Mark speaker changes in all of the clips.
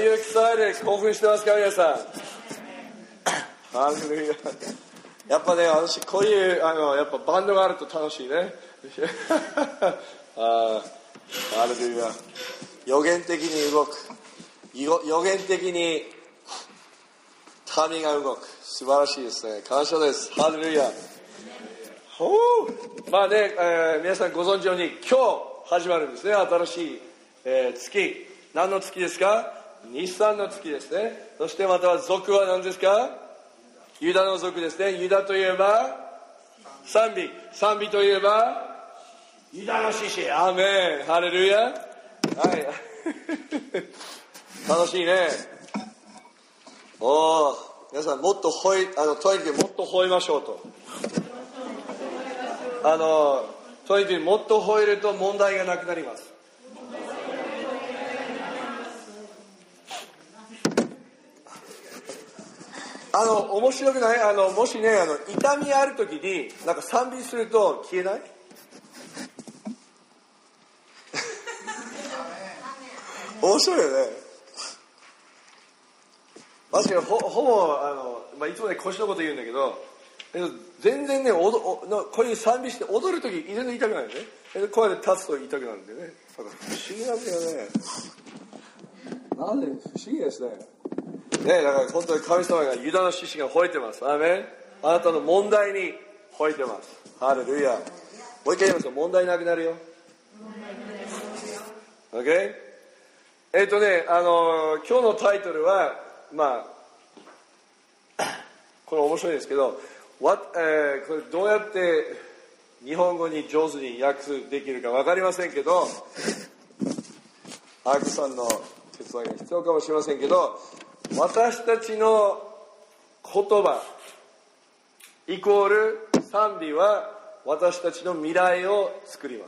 Speaker 1: you excited? 興奮してますか皆さん。ハレルヤ。やっぱね、私こういうやっぱバンドがあると楽しいね。ハレルヤ。予言的に動く。予言的に神が動く。素晴らしいですね。感謝です。ハレルヤ。まあね、皆さんご存知のように今日始まるんですね。新しい、月。何の月ですか？日産の月ですね。そしてまた族は何ですか？ユダの族ですね。ユダといえば賛美。賛美といえばユダの獅子。アーメン。ハレルヤ。はい。楽しいね。皆さんもっとトイレでもっと吠えましょうと。トイレでもっと吠えると問題がなくなります。面白くない？もしね、痛みあるときに、なんか賛美すると消えない？面白いよね。確かにほぼ、いつもね、腰のこと言うんだけど、全然ね、こういう賛美して踊るとき、全然痛くないよね。こうやって立つと痛くなるんでね。不思議なんだよね。なんで不思議ですね。ね、だから本当に神様がユダの獅子が吠えてます。アーメン。あなたの問題に吠えてます。ハレルヤ。もう一回言いますよ。問題なくなるよ。OK？ 今日のタイトルは、これ面白いですけど、これどうやって日本語に上手に訳できるか分かりませんけど、アークさんの手伝いが必要かもしれませんけど、私たちの言葉イコール賛美は私たちの未来を作ります。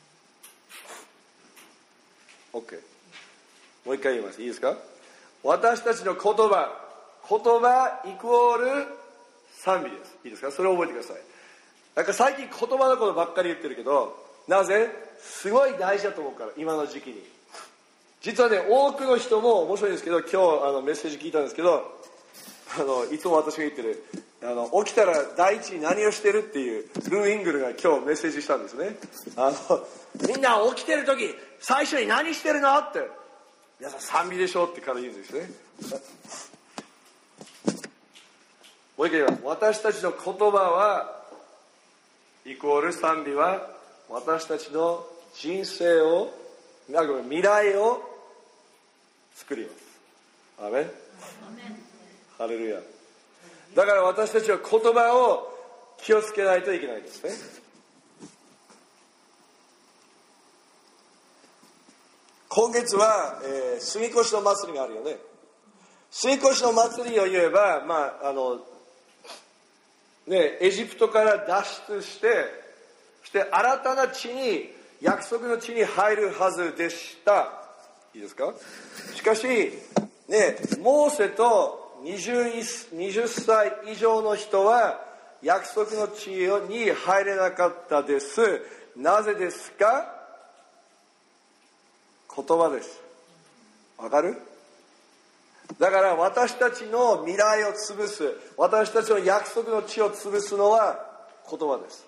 Speaker 1: OK。 もう一回言います。いいですか？私たちの言葉イコール賛美です。いいですか？それを覚えてください。なんか最近言葉のことばっかり言ってるけど、なぜ？すごい大事だと思うから、今の時期に。実はね、多くの人も面白いんですけど、今日メッセージ聞いたんですけど、いつも私が言ってる起きたら第一に何をしてるっていうルー・イングルが今日メッセージしたんですね。みんな起きてる時最初に何してるのって、皆さん賛美でしょってから言うんですね。もう一回言います。私たちの言葉はイコール賛美は私たちの人生を未来を作ります。アーメン。ハレルヤ。だから私たちは言葉を気をつけないといけないですね。今月は、杉越の祭りがあるよね。杉越の祭りを言えば、エジプトから脱出して、そして新たな地に、約束の地に入るはずでした。いいですか？しかし、モーセと20歳以上の人は約束の地に入れなかったです。なぜですか？言葉です。わかる？だから私たちの未来を潰す、私たちの約束の地を潰すのは言葉です。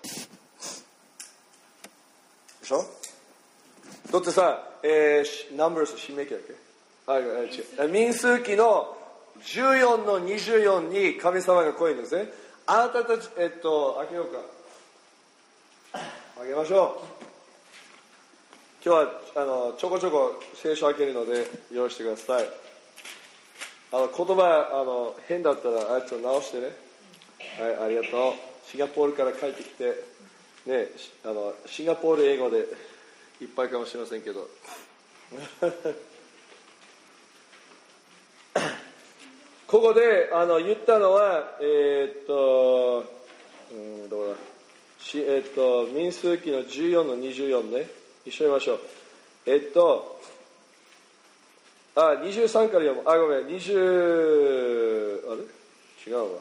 Speaker 1: でしょ？だってさ、ナンバース、新明記だっけ？民数記の14の24に神様がこう言うんですね。あなたたち、開けようか。開けましょう。今日はちょこちょこ聖書開けるので用意してください。言葉変だったら直してね。はい、ありがとう。シンガポールから帰ってきてね、シンガポール英語でいっぱいかもしれませんけどここで言ったのはどうだ、民数記の14の24ね、一緒に見ましょう。23から読む。ごめん、20、あれ違うわ。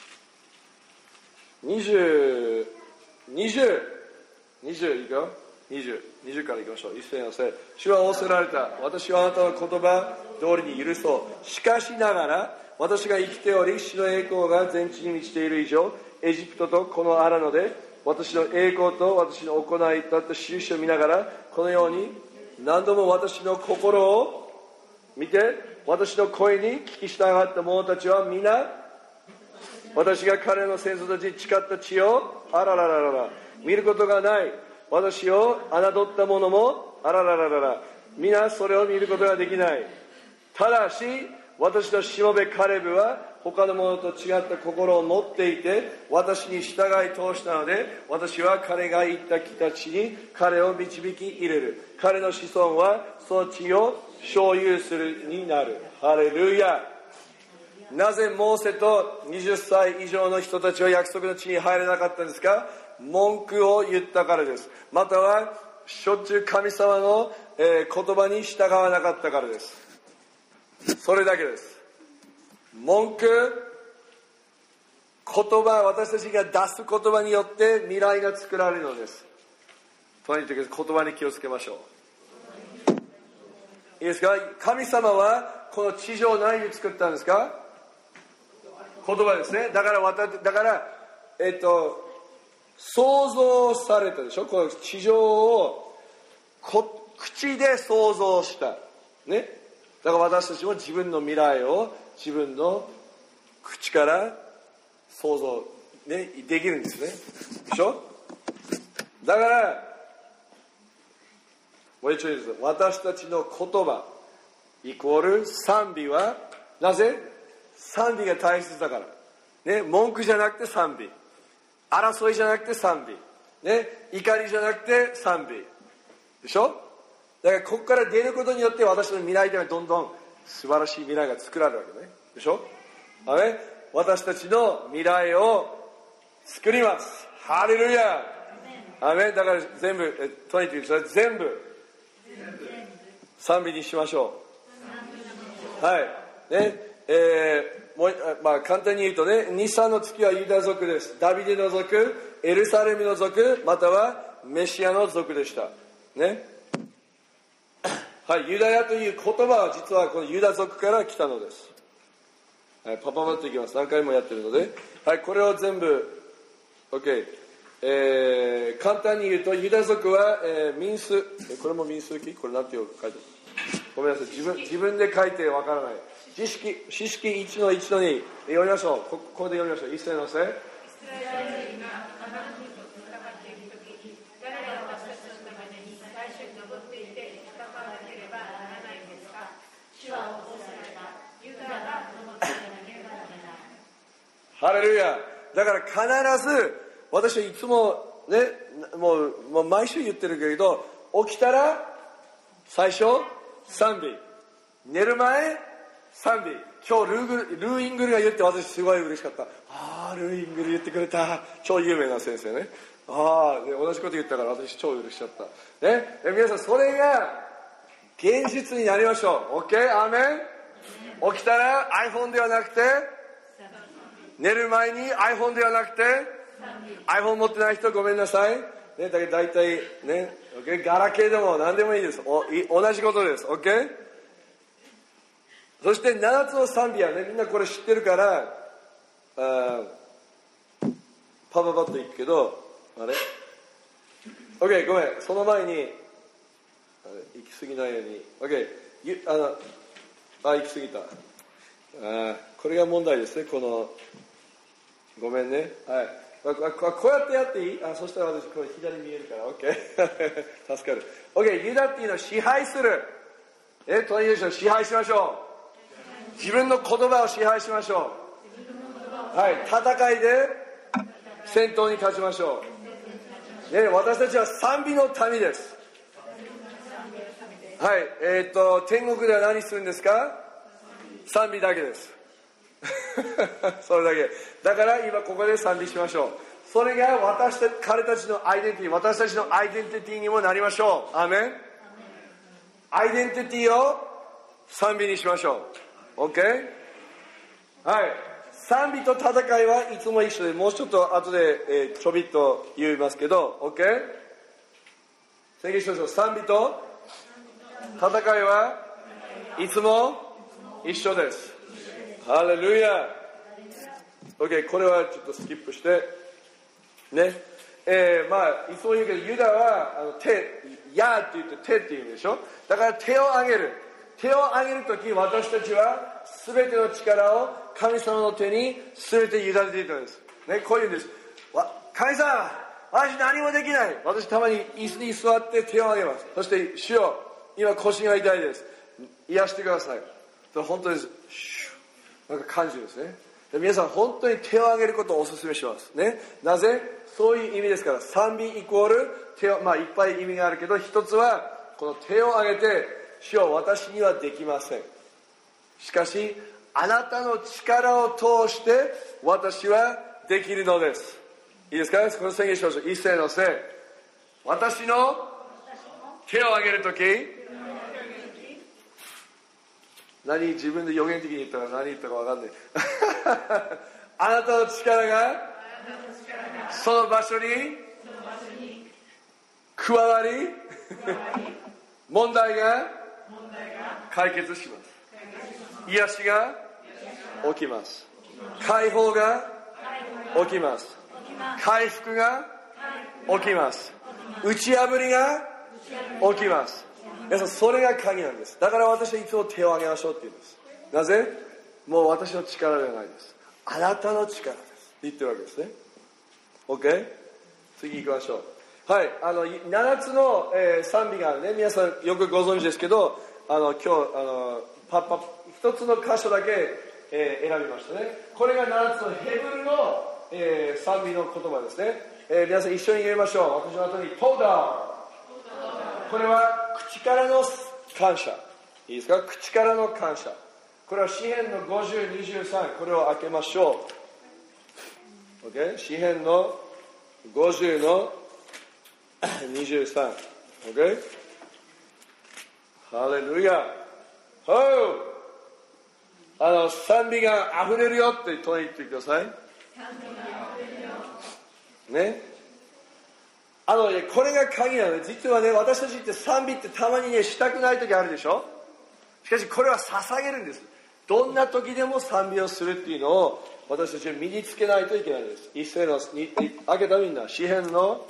Speaker 1: ごめん。20いくよ。 20からいきましょう。一斉のせ。主は仰せられた。私はあなたの言葉通りに許そう。しかしながら、私が生きており、主の栄光が全地に満ちている以上、エジプトとこの荒野で、私の栄光と私の行いだった印を見ながら、このように何度も私の心を見て、私の声に聞き従った者たちは皆、私が彼の先祖たちに誓った地をあららららら見ることがない。私を侮った者もあららららら皆それを見ることができない。ただし私のしもべカレブは他の者と違った心を持っていて、私に従い通したので、私は彼が行った北地に彼を導き入れる。彼の子孫はその地を所有するになる。ハレルヤ。なぜモーセと20歳以上の人たちは約束の地に入れなかったんですか？文句を言ったからです。またはしょっちゅう神様の言葉に従わなかったからです。それだけです。文句、言葉、私たちが出す言葉によって未来が作られるのです。とにかく言葉に気をつけましょう。いいですか？神様はこの地上を何に作ったんですか？言葉ですね。だから想像されたでしょ。この地上を口で想像したね。だから私たちも自分の未来を自分の口から想像、ね、できるんですね。でしょ。だからもう一度言います。私たちの言葉イコール賛美はなぜ？賛美が大切だから、ね、文句じゃなくて賛美、争いじゃなくて賛美、ね、怒りじゃなくて賛美でしょ。だからここから出ることによって私の未来ではどんどん素晴らしい未来が作られるわけね。でしょ。私たちの未来を作ります。ハレルヤ。アメン。だから全部とにかく全部賛美にしましょう。はいね。もう簡単に言うとね、ニサの月はユダ族です。ダビデの族、エルサレムの族、またはメシアの族でしたね。はい、ユダヤという言葉は実はこのユダ族から来たのです。はい、パパッといきます。何回もやってるので、はい、これを全部 OK、簡単に言うとユダ族は、民数、これも民数記、これ何て書いてある？ごめんなさい、自分で書いてわからない。詩式1の1の2読みましょう。ここで読みましょう。一斉のせ。ハレルヤ。だから必ず私はいつもね、もう毎週言ってるけど、起きたら最初賛美、寝る前賛美。今日ルーイングルが言って私すごい嬉しかった。ルーイングル言ってくれた。超有名な先生ね。で同じこと言ったから私超嬉しかったね。皆さんそれが現実になりましょう。 OK？ アーメン。起きたら iPhone ではなくて、寝る前に iPhone ではなくて、iPhone 持ってない人ごめんなさいね。だけど大体ね、OK？ ガラケーでも何でもいいです。同じことです。 OK？そして7つの賛美はね、みんなこれ知ってるからパパッといくけど、あれ OK ごめん、その前に行き過ぎないように OK 行き過ぎた。これが問題ですね。このごめんね。はい、こうやってやっていい？そしたら私これ左見えるから OK 助かる。 OK ユダっていうのは支配する。とにかく支配しましょう。自分の言葉を支配しましょう。はい、戦いで戦闘に勝ちましょう、ね、私たちは賛美の民です。はい、天国では何するんですか？賛美だけですそれだけだから今ここで賛美しましょう。それが彼たちのアイデンティティ、私たちのアイデンティティにもなりましょう。アーメン。アイデンティティを賛美にしましょう。 OK？ はい、賛美と戦いはいつも一緒で、もうちょっと後で、ちょびっと言いますけど OK？ 宣言しましょう。賛美と戦いはいつも一緒です。ハレルヤ。OK、これはちょっとスキップして、ね。いつも言うけど、ユダは、ヤーって言って手って言うんでしょ。だから手を挙げる。手を挙げるとき、私たちは全ての力を神様の手に全て委ねていたんです。ね、こういうんです。神様、私何もできない。私たまに椅子に座って手を挙げます。そして、主よ、今腰が痛いです。癒してください。本当です。なんか感じるんですね。皆さん本当に手を挙げることをお勧めします。ね。なぜ？そういう意味ですから、賛美イコール手を、いっぱい意味があるけど、一つは、この手を挙げて、主よ、私にはできません。しかし、あなたの力を通して、私はできるのです。いいですか？この宣言しましょう。一斉のせい。私の手を挙げるとき、自分で予言的に言ったから何言ったか分かんない。あなたの力がその場所に加わり、問題が解決します。癒しが起きます。解放が起きます。回復が起きます。打ち破りが起きます。皆さん、それが鍵なんです。だから私はいつも手を挙げましょうって言うんです。なぜ？もう私の力ではないです。あなたの力です。言ってるわけですね。OK？ 次行きましょう。はい。7つの、賛美があるね。皆さんよくご存知ですけど、今日、一つの箇所だけ、選びましたね。これが7つのヘブルの、賛美の言葉ですね。皆さん一緒に言いましょう。私の後にトーダー。これは口からの感謝。いいですか？口からの感謝。これは詩編の50、23。これを開けましょう。OK？ 詩編の50の23。OK？ ハレルヤ。賛美が溢れるよって言ってください。ね。これが鍵なので、実はね、私たちって賛美ってたまにね、したくない時あるでしょ。しかしこれは捧げるんです。どんな時でも賛美をするっていうのを私たちは身につけないといけないんです。一斉の開けたみんな、詩編の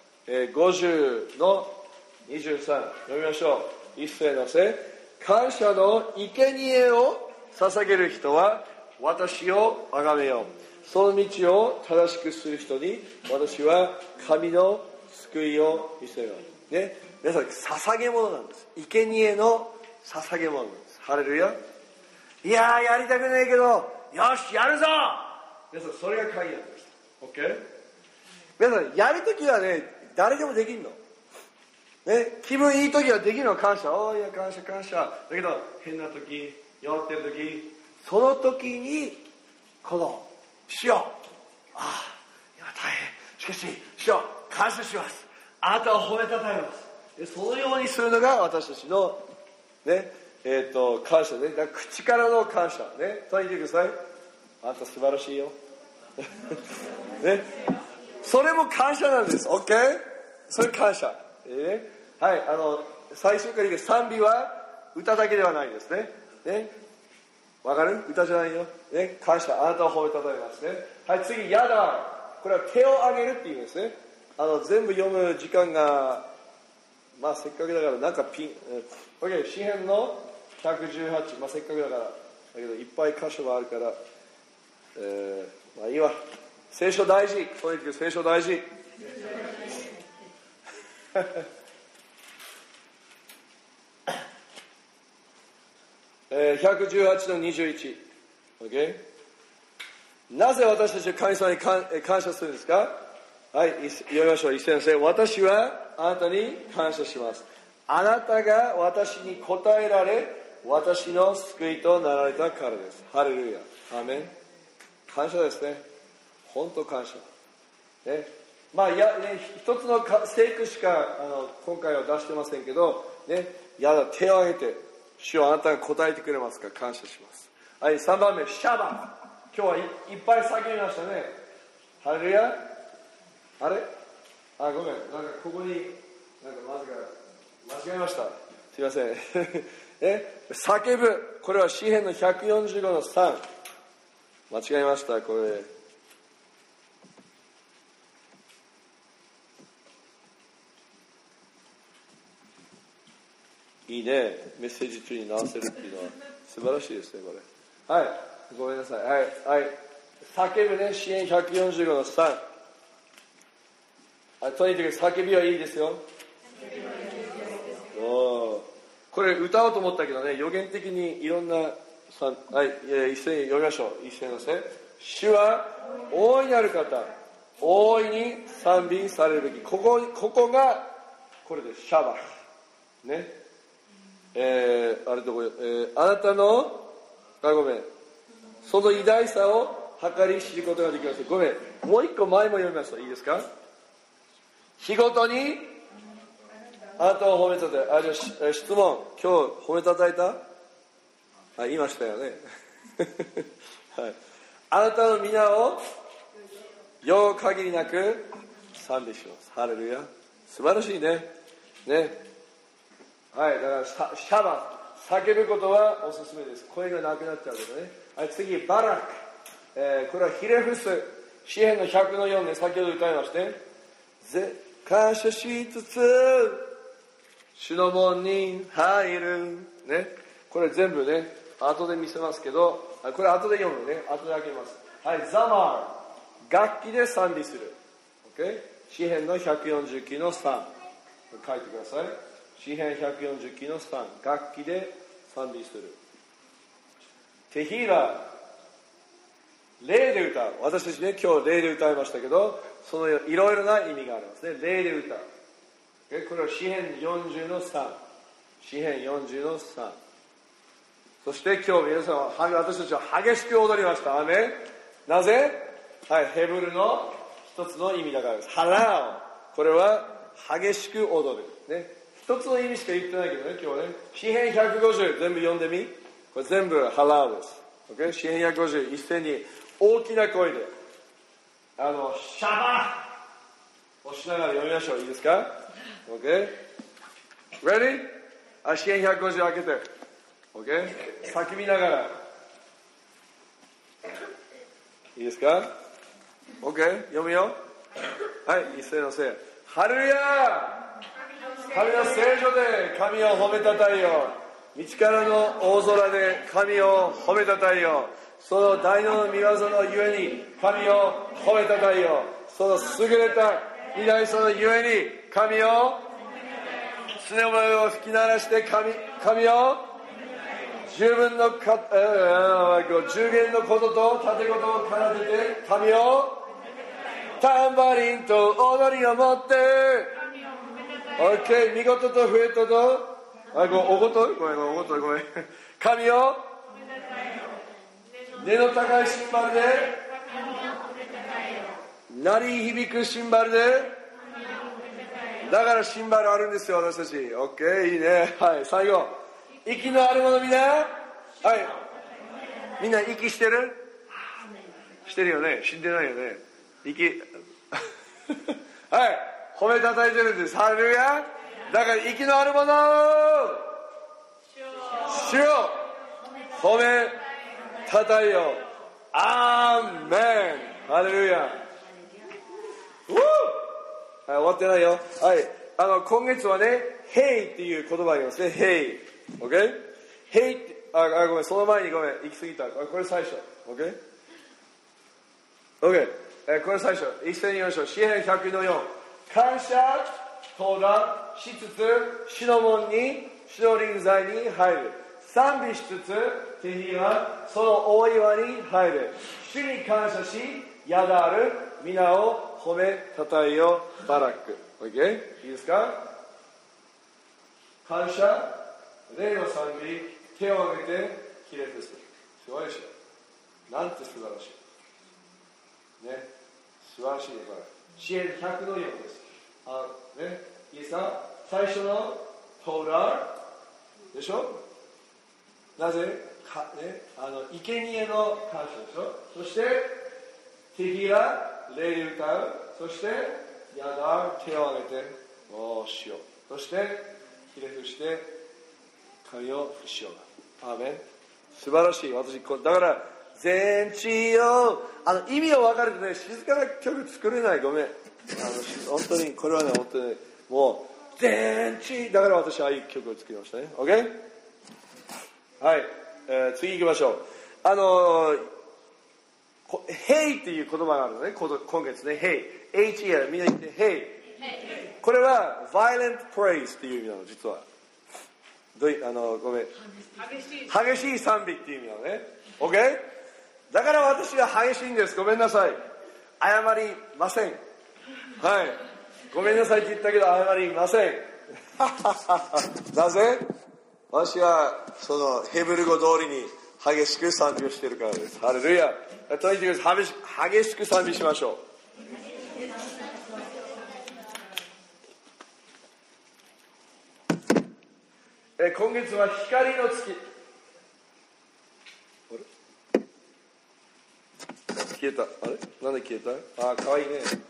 Speaker 1: 50の23読みましょう。一斉のせ。感謝の生贄を捧げる人は私を崇めよう。その道を正しくする人に私は神の救いを見せよう。ね。皆さん、捧げ物なんです。生贄の捧げ物なんです。ハレルヤ。いやー、やりたくないけど、よし、やるぞ。皆さん、それが鍵なんです。OK？ 皆さん、やるときはね、誰でもできんの。ね。気分いいときはできるの。感謝。いや、感謝、感謝。だけど、変なとき、弱ってるとき、そのときに、この、主よ、今大変。しかし、主よ、感謝します。あなたを褒めたたえます。で、そのようにするのが私たちの、ね、感謝ね。だから口からの感謝。ね。と言ってください。あなた素晴らしいよ。ね。それも感謝なんです。OK？ それ感謝。はい。最初から言うけど、賛美は歌だけではないですね。ね。わかる？歌じゃないよ。ね。感謝。あなたを褒めたたえますね。はい。次、やだ。これは手を挙げるっていう意味ですね。全部読む時間が、せっかくだから、なんかOK、詩編の118、せっかくだから、だけど、いっぱい箇所があるから、いいわ。聖書大事。とにかく聖書大事。118の21。OK？ なぜ私たちは神様に感謝するんですか？はい、読みましょう。一斉にせ。私はあなたに感謝します。あなたが私に答えられ、私の救いとなられたからです。ハレルヤ。アーメン。感謝ですね。本当感謝。ね。一つの聖句しか今回は出してませんけど、ね、手を挙げて、主はあなたが答えてくれますか？感謝します。はい、3番目、シャバ。今日はいっぱい叫びましたね。ハレルヤ。あれ？ごめん。なんかここに、 なんか間違えました。すいません。叫ぶ。これは詩編の145の3。間違えました、これ。いいね。メッセージ中に直せるっていうのは素晴らしいですね、これ。はい。ごめんなさい。はい。はい。叫ぶね、詩編145の3。とにかく叫びはいいですよ。これ歌おうと思ったけどね、予言的にいろんな、はい、一斉に読みましょう。一斉のせ。主は大いなる方、大いに賛美されるべき。ここが、これです。シャバフ。ね。あれどこ、あなたの、ごめん。その偉大さを計り知ることができます。ごめん。もう一個前も読みますといいですか？日ごとにあなたを褒めたたえ。じゃあ質問。今日褒めたたえた？言いましたよね。はい。あなたの皆を用限りなく賛美します。ハレルヤ。素晴らしいね。ね。はい。だからシャバ、叫ぶことはおすすめです。声がなくなっちゃうけどね。はい。次、バラク。これはヒレフス。詩編の100の4で先ほど歌いまして。感謝しつつ主の門に入るね。これ全部ね後で見せますけど、これ後で読むね。後で開けます。はい。ザマー、楽器で賛美する。 OK。 詩編の149の3書いてください。詩編149の3、楽器で賛美する。テヒーラ、霊で歌う。私たちね今日霊で歌いましたけど、そのいろいろな意味がありますね。霊で歌う。これは詩編40の3。詩編40の3。そして今日皆さんは、私たちは激しく踊りました。アメン。なぜ？はい、ヘブルの一つの意味だからです。ハラオ。これは激しく踊る。ね。一つの意味しか言ってないけどね、今日ね。詩編150、全部読んでみ。これ全部ハラオです。Okay？ 詩編150、一斉に大きな声で。シャバをしながら読みましょう。いいですか？ OK? Ready? 詩編150開けて。OK? 叫びながら。いいですか？ OK? 読むよ。はい、一斉のせい。ハレルヤ！神の聖女で神を褒めたたえよ。道からの大空で神を褒めたたえよ。その大の御業のゆえに神を褒めたたえよ。その優れた偉大さのゆえに神を常の声を吹き鳴らして神を十限のことと盾事を奏でて神をタンバリンと踊りを持って OK 見事と笛ととおごとごめん神を根の高いシンバルで鳴り響くシンバルで、だからシンバルあるんですよ私たち。 OK いいね。はい、最後息のあるものみんな、はい、みんな息してる？してるよね。死んでないよね。息はい、褒めたたえてるんです。ハレルヤ。だから息のあるもの主を褒めたたえよ。アーメン。ハレルヤ。はい、終わってないよ。はい、今月はね Hey っていう言葉がありますね。 Hey OK? Hey ごめん、その前にごめん行き過ぎた。これ最初 OK? OK、これ最初一斉に言いましょう。詩編100の4。感謝登壇しつつ主の門に主の臨在に入る。賛美しつつ手にはその大岩に入る。主に感謝しやだる皆を褒めたたえよバラック。 OK? いいですか？感謝、霊の賛美、手を挙げてひれ伏す。すごいでしょ。なんて素晴らしいね。素晴らしいね。これ詩編100の4です。ね、いいですか？最初のトーラーでしょ。なぜか、ね、生贄の感謝でしょ。そしてテヒラ、霊で歌う。そしてやだ、手を挙げて、おーしよう。 そしてひれ伏して髪を伏しよう。アーメン。素晴らしい。私だから全地よ、意味を分かるとね、静かな曲作れない。ごめん。本当にこれはね、本当にもう全地だから私はああいう曲を作りましたね。 OK。 はい、次行きましょう。Hey っていう言葉があるのね、今月ね。Hey、 H-E-L、 みんな言って Hey。 これは Violent Praise っていう意味なの、実は。ごめん、激しい賛美っていう意味なのね。 OK。 だから私は激しいんです。ごめんなさい。謝りません。はい、ごめんなさいって言ったけど謝りません。なぜ？私はそのヘブル語通りに激しく賛美をしているからです。ハレルヤ。とにかく激しく賛美しましょう。今月は光の月。消えた。あれなんで消えた？あ、かわいいね。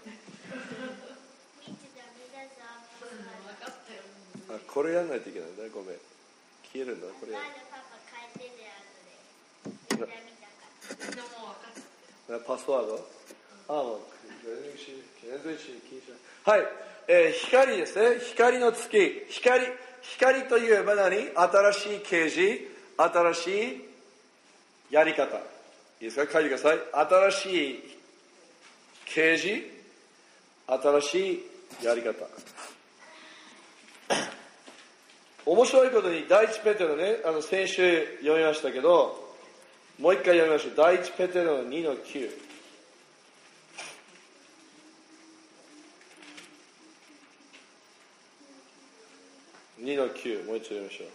Speaker 1: あ、これやんないといけないんだ。ごめん。消えるんだ。これやる。パスワード？もう全然気にしない。はい、光ですね。光の月。光といえば何？新しい啓示、新しいやり方。いいですか？書いてください。新しい啓示、新しいやり方。面白いことに第一ペテロね、先週読みましたけど、もう一回読みましょう。第一ペテロの2の9。2の9、もう一度読みましょう。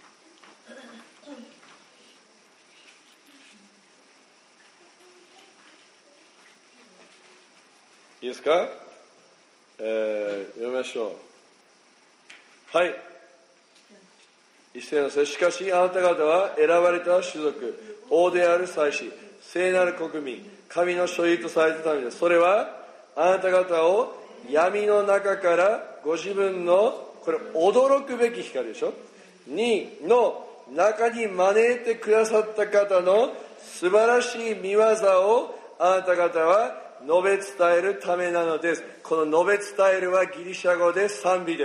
Speaker 1: いいですか？読みましょう。はい。一斉のせ。しかしあなた方は選ばれた種族、王である祭司、聖なる国民、神の所有とされたためです。それはあなた方を闇の中からご自分の、これ驚くべき光でしょ、の中に招いてくださった方の素晴らしい見業をあなた方は述べ伝えるためなのです。この述べ伝えるはギリシャ語で賛美です。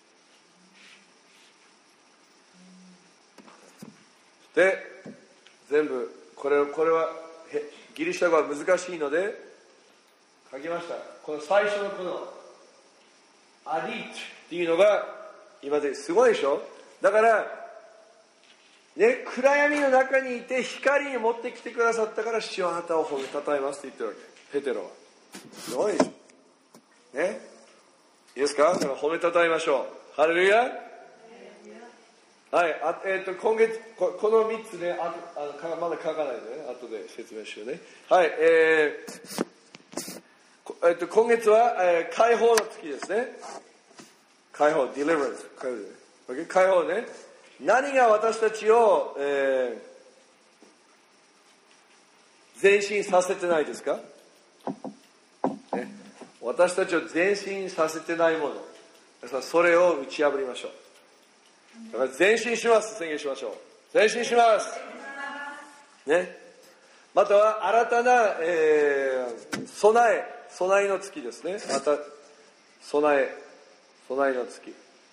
Speaker 1: で、全部これはギリシャ語は難しいので書きました。この最初のこのアリートっていうのが今ですごいでしょ。だからね、暗闇の中にいて光に持ってきてくださったから主よあなたを褒めたたえますって言ってるわけ。ペテロはすごいでしょね。いいですか？だから褒めたたえましょう。ハレルヤ。はい、今月この3つね、まだ書かないでね、後で説明しようね。はい、今月は、解放の月ですね。解放、deliverance、解放ね。何が私たちを、前進させてないですか？ね、私たちを前進させてないもの、それを打ち破りましょう。だから前進します宣言しましょう。前進しますね。または新たな、備えの月ですね。また備えの月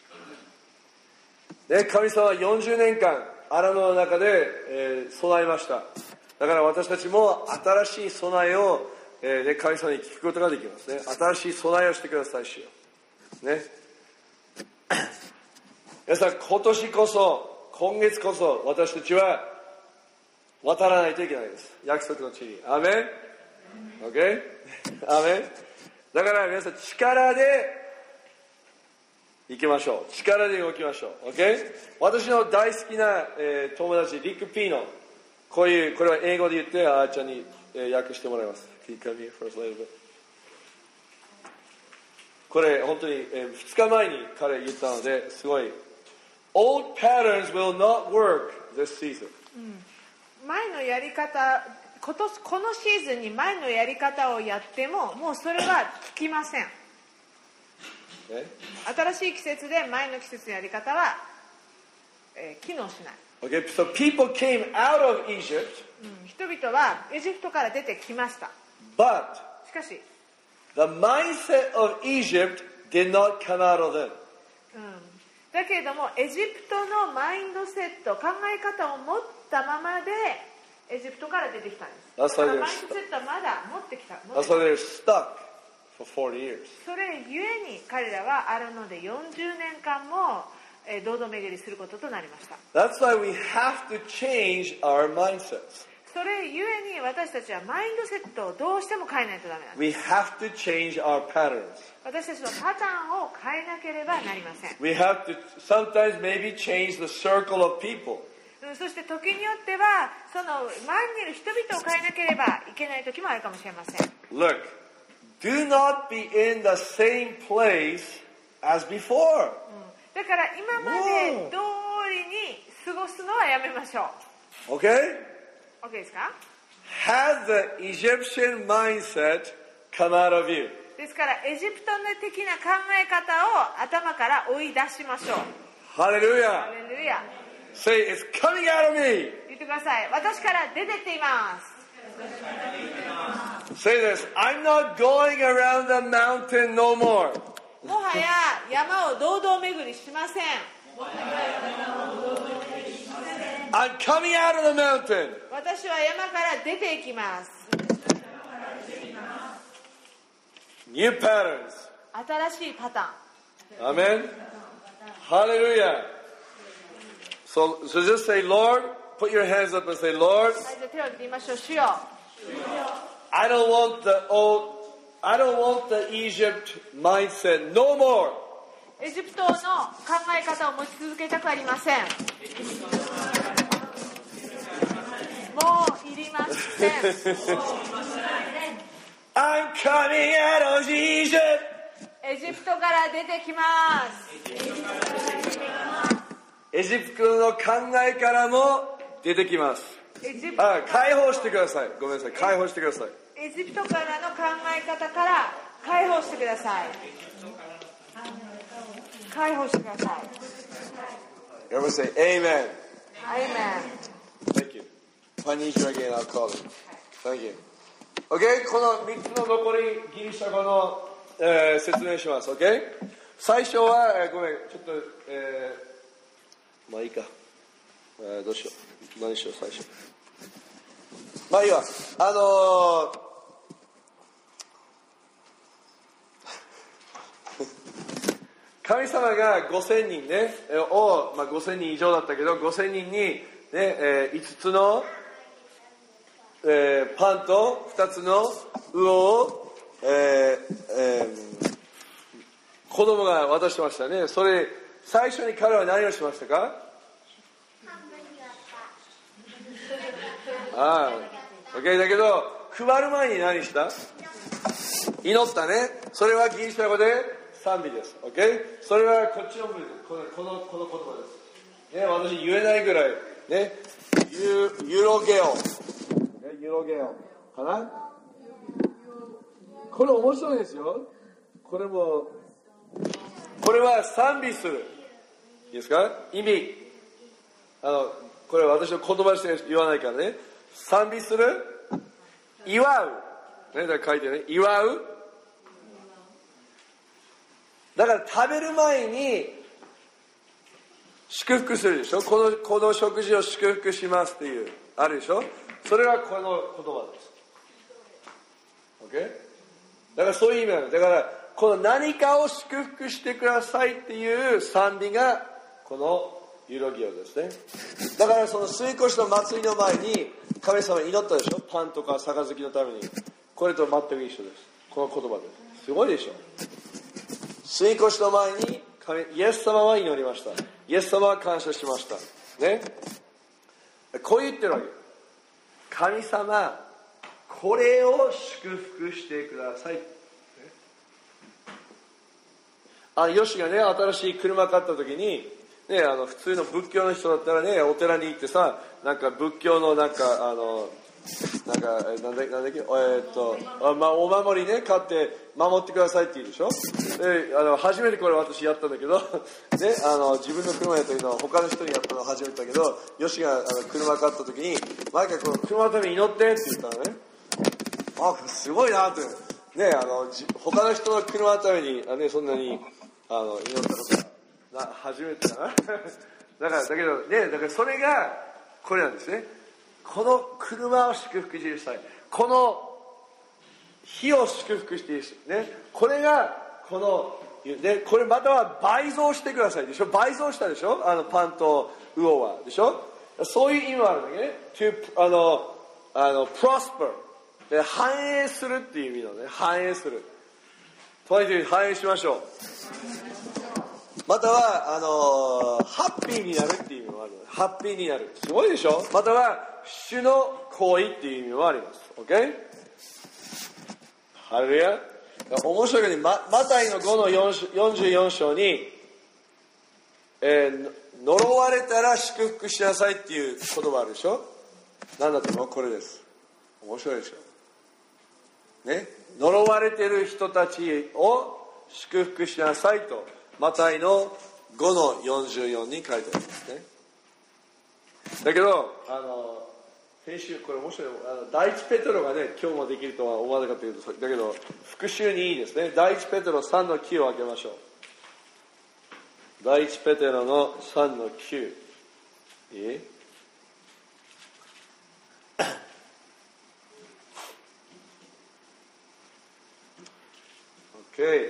Speaker 1: で、神様は40年間荒野の中で、備えました。だから私たちも新しい備えを、神様に聞くことができますね。新しい備えをしてくださいしようね。皆さん、今月こそ私たちは渡らないといけないです。約束の地に。アーメン ?OK? アーメン。だから皆さん、力で行きましょう。力で動きましょう。OK? 私の大好きな、友達、リック・ピーノ。これは英語で言って、あーちゃんに、訳してもらいます。これ、本当に、2日前に彼言ったので、すごい、Old patterns will not work this season.
Speaker 2: 前のやり方、このシーズンに前のやり方をやっても、もうそれは効きません。
Speaker 1: ね、
Speaker 2: 新しい季節で前の季節のやり方は、機能しない。
Speaker 1: Okay, so people came out of Egypt,
Speaker 2: 人々はエジプトから出てきました。
Speaker 1: but
Speaker 2: しかし、
Speaker 1: the mindset of Egypt did not come out of them.
Speaker 2: だけれどもエジプトのマインドセット、考え方を持ったままでエジプトから出てきたんです。だからマインドセットはまだ持ってきた。
Speaker 1: That's why they're stuck for 40 years.
Speaker 2: それゆえに彼らはアラノで40年間も堂々巡りすることとなりました。
Speaker 1: That's why we have to change our mindsets.
Speaker 2: それゆえに私たちはマインドセットをどうしても変えないとダメなんです。
Speaker 1: We have to change our patterns.
Speaker 2: 私たちのパターンを変えなければなりません。
Speaker 1: We have to sometimes maybe change the circle of people.
Speaker 2: そして時によってはその周りにいる人々を変えなければいけない時もあるかもしれません。
Speaker 1: Look, do not be in the same place as before.
Speaker 2: だから今まで通りに過ごすのはやめましょう。
Speaker 1: Okay?
Speaker 2: OK ですか？
Speaker 1: Has the Egyptian mindset come out of you?
Speaker 2: ですからエジプト的な考え方を頭から追い出しましょう。
Speaker 1: Hallelujah.
Speaker 2: ハレルヤ。
Speaker 1: Say, it's coming out of me.
Speaker 2: 言ってください。私から出てっています。
Speaker 1: Say this, I'm not going around the mountain no more.
Speaker 2: もはや山を堂々巡りしません。
Speaker 1: I'm coming out of the mountain.
Speaker 2: 私は山から出ていきます。
Speaker 1: New patterns.
Speaker 2: 新しいパターン。
Speaker 1: Amen. Hallelujah. So just say, Lord, put your hands up and say, Lord,
Speaker 2: はい、じゃあ手を挙げてみましょう。主よ、
Speaker 1: I don't want the Egypt mindset no more.
Speaker 2: エジプトの考え方を持ち続けたくありません。もういりません。
Speaker 1: I'm coming out of Egypt.
Speaker 2: エジプトから出てきます。
Speaker 1: エジプトの考えからも出てきます。
Speaker 2: エジプト
Speaker 1: 解放してください。ごめんなさい。解放してください。
Speaker 2: エジプトからの考え方から解放してください。解放してください。
Speaker 1: Everyone say Amen.
Speaker 2: Amen.
Speaker 1: Thank you. If I need you again, I'll call you. Thank you. Okay? この3つの残りギリシャ語の、説明します。Okay? 最初は、ごめん、ちょっと、まあいいか。どうしよう。何しよう、最初。まあいいわ。神様が5000人ね、まあ、5000人以上だったけど、5000人に、ね5つの、パンと2つの魚を、子供が渡してましたね。それ、最初に彼は何をしましたか？OK だけど、配る前に何した？祈ったね。それはギリシャ語で賛美です。OK？ それはこっちの部分です。この言葉です。ね、私言えないぐらい。ね。ユロゲオ。ね、ユロゲオ。かな？これ面白いですよ。これは賛美する。いいですか？意味。これは私の言葉して言わないからね。賛美する。祝う。ね、だから書いてね。祝う。だから食べる前に祝福するでしょ。この食事を祝福しますっていうあるでしょ。それはこの言葉です。 OK？ だからそういう意味なんです。だからこの何かを祝福してくださいっていう賛美がこのユロギオですね。だからその水越の祭りの前に神様に祈ったでしょ。パンとか杯のために。これと全く一緒です。この言葉です。すごいでしょ。水越の前にイエス様は祈りました。イエス様は感謝しましたね。こう言ってるわけ。神様、これを祝福してください。ヨシがね、新しい車買った時に、ね、普通の仏教の人だったらね、お寺に行ってさ、なんか仏教のなんか、 なんだっけ、お守りね、買って守ってくださいって言うでしょ。で、初めてこれ私やったんだけど、ね、自分の車やったけど、他の人にやったの初めてだけど、ヨシが車買った時に、毎回この車のために祈ってって言ったのね。すごいなって。ね、他の人の車のために、そんなに、祈ったことは、初めてだな。だけどね、だからそれが、これなんですね。この車を祝福してください。この火を祝福してください。ね。これが、ね、これまたは倍増してくださいでしょ。倍増したでしょ。パンと魚は。でしょ。そういう意味もあるんだけどね。prosper。繁栄するっていう意味のね。繁栄する。とにかく繁栄しましょう。または、ハッピーになるっていう意味もある。ハッピーになる。すごいでしょ。または、主の行為っていう意味もあります。OK？ ハレルヤ。面白いけど、マタイの5の44章に、呪われたら祝福しなさいっていう言葉あるでしょ。何だと思う？これです。面白いでしょ。ね。呪われてる人たちを祝福しなさいと、マタイの5の44に書いてありますね。だけど、先週、これ面白い。第一ペテロがね、今日もできるとは思わなかったけど、だけど、復習にいいですね。第一ペテロ3の9を開けましょう。第一ペテロの3の9。いい？ OK。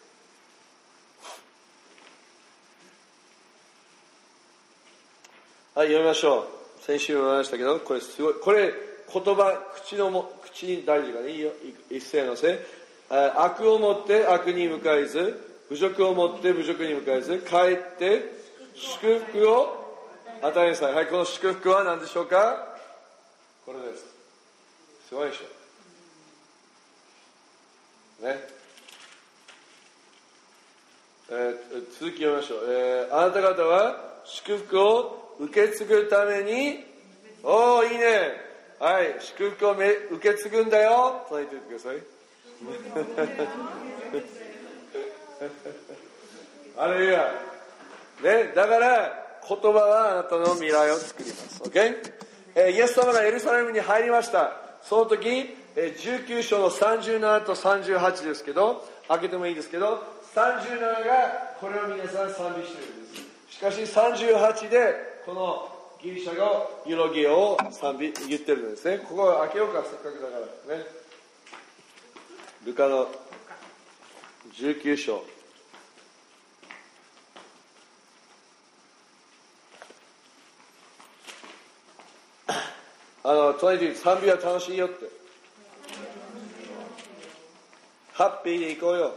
Speaker 1: はい、読みましょう。先週も言いましたけど、これすごい。これ、言葉、口に大事がね、いいよ。一斉のせ。悪をもって悪に向かいず、侮辱をもって侮辱に向かいず、かえって祝福を与えなさい。はい、この祝福は何でしょうか？これです。すごいでしょ。ね。続き読みましょう。あなた方は祝福を受け継ぐために、いいね。はい、祝福を受け継ぐんだよ。と言ってください。ハレルヤ。ね、だから言葉はあなたの未来を作ります。OK？イエス様がエルサレムに入りました。その時、19章の37と38ですけど、開けてもいいですけど、37がこれを皆さん賛美しているんです。しかし38でこのギリシャ語ユロギオを言ってるんですね。ここを開けようか、せっかくだからね。ルカの19章。隣で賛美は楽しいよって。ハッピーで行こうよ。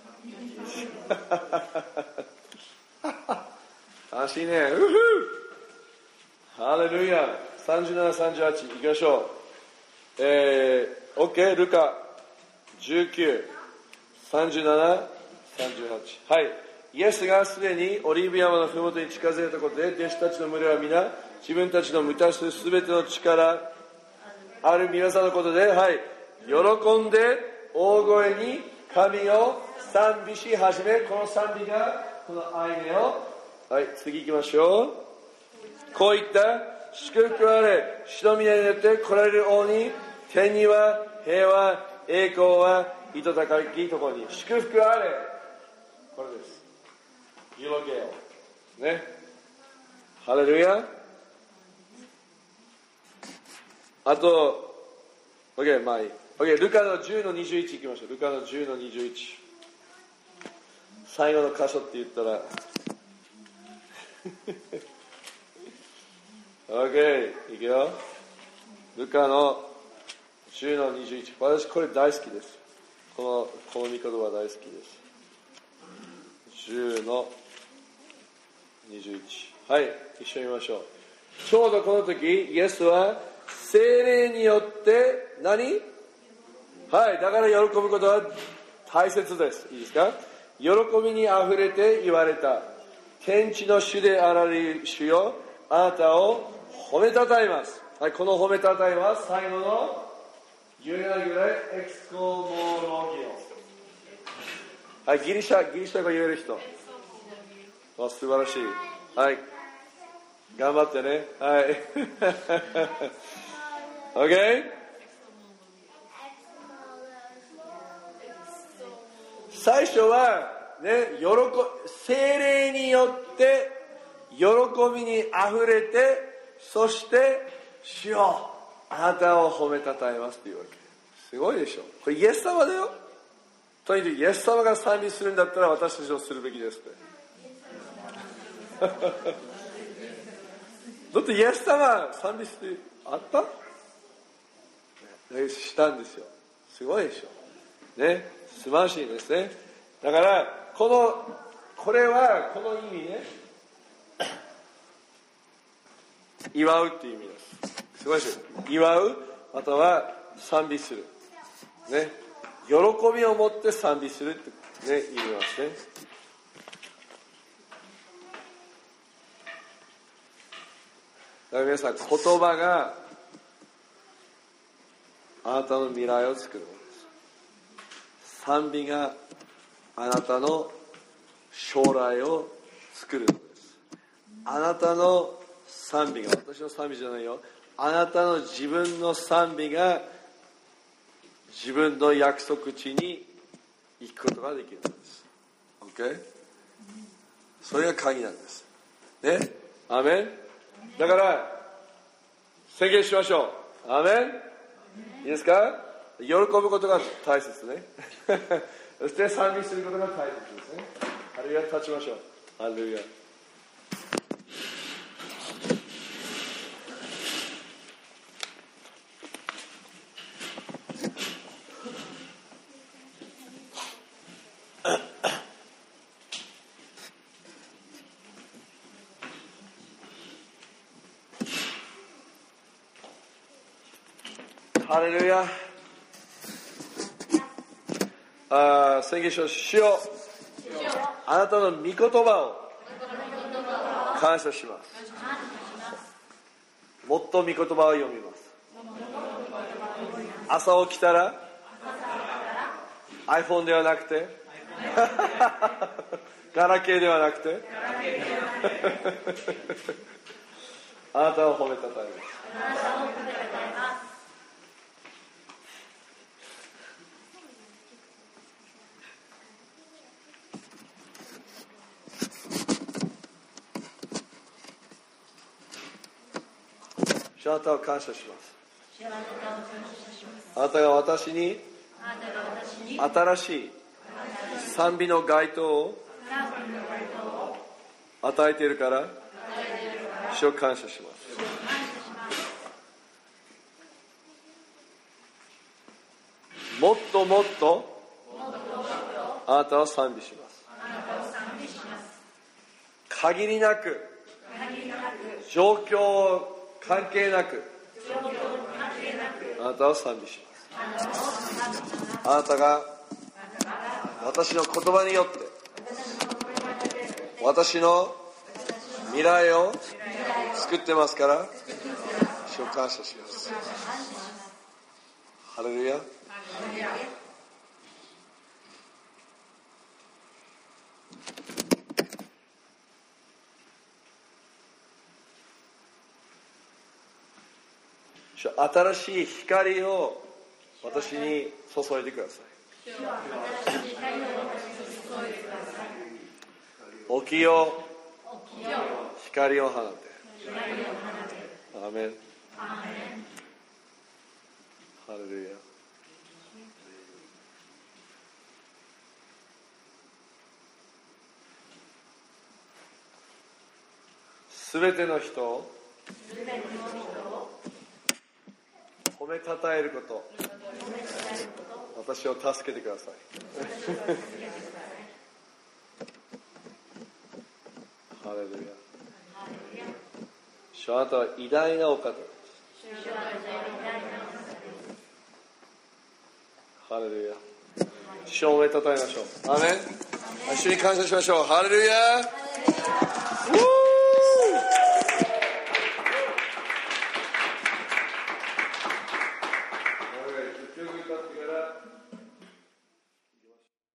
Speaker 1: 楽しいね。ハレルヤ。37、38行きましょう。OK、ルカ19、37、38。はい。イエスがすでにオリーブ山のふもとに近づいたことで、弟子たちの群れは皆、自分たちの満たすすべての力ある皆さんのことで、はい、喜んで大声に神を賛美し始め、この賛美がこの愛ねを、はい、次行きましょう。こういった祝福あれ、主の皆によって来られる王に、天には平和、栄光は糸高きところに。祝福あれ、これです。ユロゲオね。ハレルヤ。あと、OK、まあいい。OK、ルカの10の21いきましょう。ルカの10の21。最後の箇所って言ったら、OK、いくよ。ルカの10の21。私これ大好きです。この御言葉大好きです。10の21。はい、一緒に見ましょう。ちょうどこの時、イエスは聖霊によって何？はい、だから喜ぶことは大切です。いいですか？喜びにあふれて言われた。天地の主であられる主よ、あなたを褒めたたえます。 はい、この褒めたたえは最後のユナグレエクスコモロギオ。はい、ギリシャ語言える人。素晴らしい。はい。頑張ってね。はい。OK？ 最初は、ね、精霊によって喜びにあふれて、そして主よあなたを褒めたたえますというわけ。すごいでしょ。これイエス様だよ。とにかくイエス様が賛美するんだったら私たちをするべきですってだってイエス様賛美してあった？したんですよ。すごいでしょね。素晴らしいですね。だからこれはこの意味ね、祝うっていう意味です。すごいでしょ。祝うまたは賛美するね。喜びを持って賛美するってね、言いますね。だから皆さん、言葉があなたの未来を作るものです。賛美があなたの将来を作るのです。あなたの賛美が、私の賛美じゃないよ、あなたの自分の賛美が自分の約束地に行くことができるのです。 OK？ それが鍵なんですね。アメン。だから宣言しましょう。アメン。いいですか？喜ぶことが大切ねそして賛美することが大切ですね。ハレルヤ。立ちましょう。ハレルヤ。ハレルヤ。宣言しよう。主よ、あなたの御言葉を感謝します。もっと御言葉を読みます。朝起きたら iPhone ではなくてガラケーではなくてあなたを褒めたたえます。あなたを感謝します。あなたが私に新しい賛美の街灯を与えているから主を感謝します。もっともっとあなたを賛美します。限りなく状況関係なくあなたを賛美します。あなたが私の言葉によって私の未来を作ってますから主を感謝します。ハレルヤ。新しい光を私に注いでください。起きよ、光を放て。アーメン。ハレルヤ。すべての人を褒めたたえること、私を助けてください。ハレルヤ。主、あなたは偉大なお方です。ハレルヤ。主を褒めたたえましょう。アーメン。主に感謝しましょう。ハレルヤ。